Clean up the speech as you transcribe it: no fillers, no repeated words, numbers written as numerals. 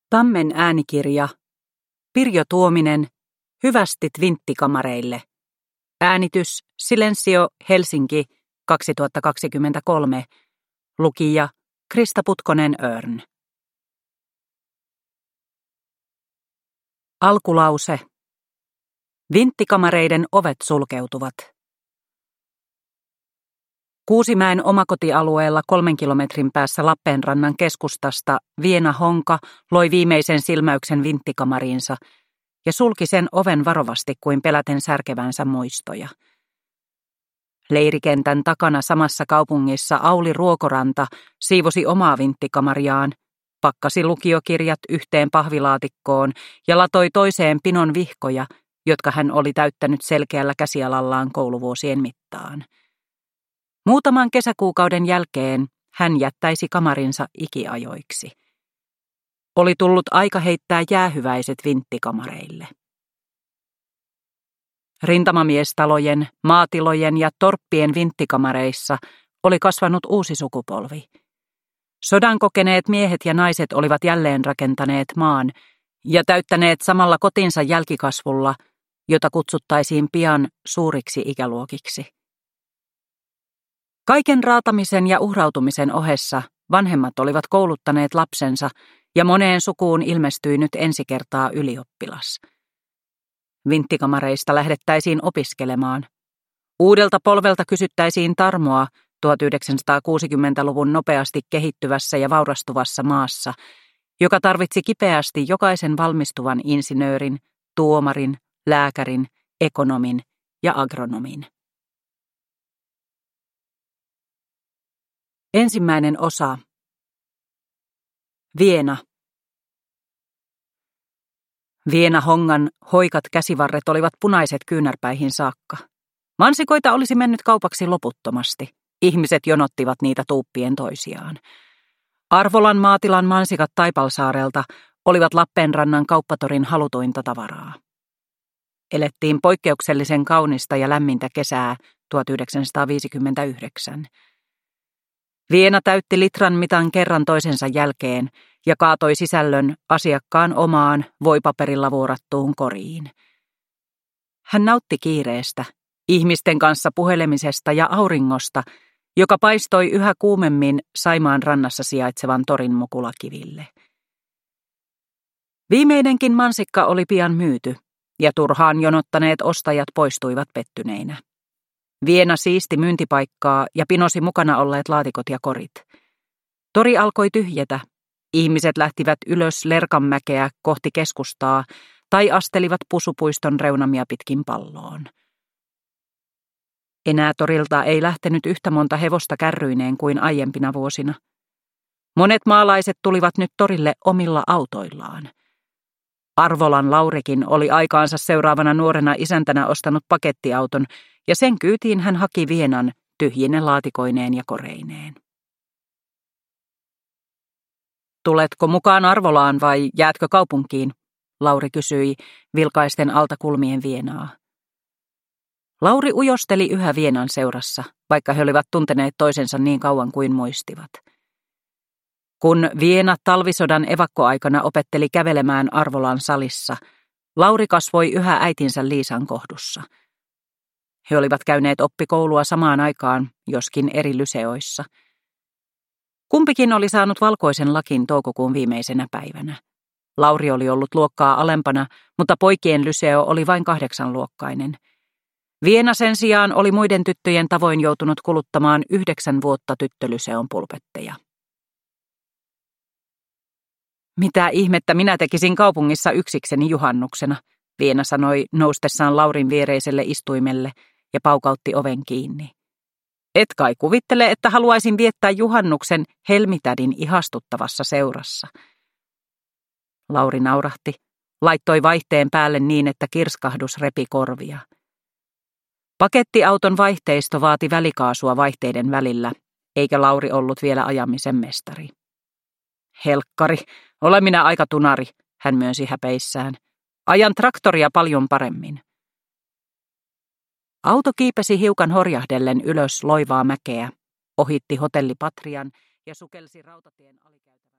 Tammen äänikirja. Pirjo Tuominen. Hyvästit vinttikamareille. Äänitys Silensio Helsinki 2023. Lukija Krista Putkonen-Örn. Alkulause. Vinttikamareiden ovet sulkeutuvat. Kuusimäen omakotialueella 3 kilometrin päässä Lappeenrannan keskustasta Viena Honka loi viimeisen silmäyksen vinttikamariinsa ja sulki sen oven varovasti kuin peläten särkevänsä muistoja. Leirikentän takana samassa kaupungissa Auli Ruokoranta siivosi omaa vinttikamariaan, pakkasi lukiokirjat yhteen pahvilaatikkoon ja latoi toiseen pinon vihkoja, jotka hän oli täyttänyt selkeällä käsialallaan kouluvuosien mittaan. Muutaman kesäkuukauden jälkeen hän jättäisi kamarinsa ikiajoiksi. Oli tullut aika heittää jäähyväiset vinttikamareille. Rintamamiestalojen, maatilojen ja torppien vinttikamareissa oli kasvanut uusi sukupolvi. Sodan kokeneet miehet ja naiset olivat jälleen rakentaneet maan ja täyttäneet samalla kotinsa jälkikasvulla, jota kutsuttaisiin pian suuriksi ikäluokiksi. Kaiken raatamisen ja uhrautumisen ohessa vanhemmat olivat kouluttaneet lapsensa ja moneen sukuun ilmestyi nyt ensi kertaa ylioppilas. Vinttikamareista lähdettäisiin opiskelemaan. Uudelta polvelta kysyttäisiin tarmoa 1960-luvun nopeasti kehittyvässä ja vaurastuvassa maassa, joka tarvitsi kipeästi jokaisen valmistuvan insinöörin, tuomarin, lääkärin, ekonomin ja agronomin. Ensimmäinen osa. Viena. Viena Hongan hoikat käsivarret olivat punaiset kyynärpäihin saakka. Mansikoita olisi mennyt kaupaksi loputtomasti. Ihmiset jonottivat niitä tuuppien toisiaan. Arvolan maatilan mansikat Taipalsaarelta olivat Lappeenrannan kauppatorin halutuinta tavaraa. Elettiin poikkeuksellisen kaunista ja lämmintä kesää 1959. Viena täytti litran mitan kerran toisensa jälkeen ja kaatoi sisällön asiakkaan omaan voipaperilla vuorattuun koriin. Hän nautti kiireestä, ihmisten kanssa puhelemisesta ja auringosta, joka paistoi yhä kuumemmin Saimaan rannassa sijaitsevan torin mukulakiville. Viimeinenkin mansikka oli pian myyty, ja turhaan jonottaneet ostajat poistuivat pettyneinä. Viena siisti myyntipaikkaa ja pinosi mukana olleet laatikot ja korit. Tori alkoi tyhjetä. Ihmiset lähtivät ylös Lerkanmäkeä kohti keskustaa tai astelivat Pusupuiston reunamia pitkin palloon. Enää torilta ei lähtenyt yhtä monta hevosta kärryineen kuin aiempina vuosina. Monet maalaiset tulivat nyt torille omilla autoillaan. Arvolan Laurikin oli aikaansa seuraavana nuorena isäntänä ostanut pakettiauton, ja sen kyytiin hän haki Vienan tyhjine laatikoineen ja koreineen. Tuletko mukaan Arvolaan vai jäätkö kaupunkiin? Lauri kysyi, vilkaisten alta kulmien Vienaa. Lauri ujosteli yhä Vienan seurassa, vaikka he olivat tunteneet toisensa niin kauan kuin muistivat. Kun Viena talvisodan evakkoaikana opetteli kävelemään Arvolan salissa, Lauri kasvoi yhä äitinsä Liisan kohdussa. He olivat käyneet oppikoulua samaan aikaan, joskin eri lyseoissa. Kumpikin oli saanut valkoisen lakin toukokuun viimeisenä päivänä. Lauri oli ollut luokkaa alempana, mutta poikien lyseo oli vain 8-luokkainen. Viena sen sijaan oli muiden tyttöjen tavoin joutunut kuluttamaan 9 vuotta tyttölyseon pulpetteja. Mitä ihmettä minä tekisin kaupungissa yksikseni juhannuksena, Viena sanoi noustessaan Laurin viereiselle istuimelle ja paukautti oven kiinni. Et kai kuvittele, että haluaisin viettää juhannuksen Helmitädin ihastuttavassa seurassa. Lauri naurahti, laittoi vaihteen päälle niin, että kirskahdus repi korvia. Pakettiauton vaihteisto vaati välikaasua vaihteiden välillä, eikä Lauri ollut vielä ajamisen mestari. Helkkari, olen minä aika tunari, hän myönsi häpeissään. Ajan traktoria paljon paremmin. Auto kiipesi hiukan horjahdellen ylös loivaa mäkeä, ohitti hotelli Patrian ja sukelsi rautatien alikäytävän.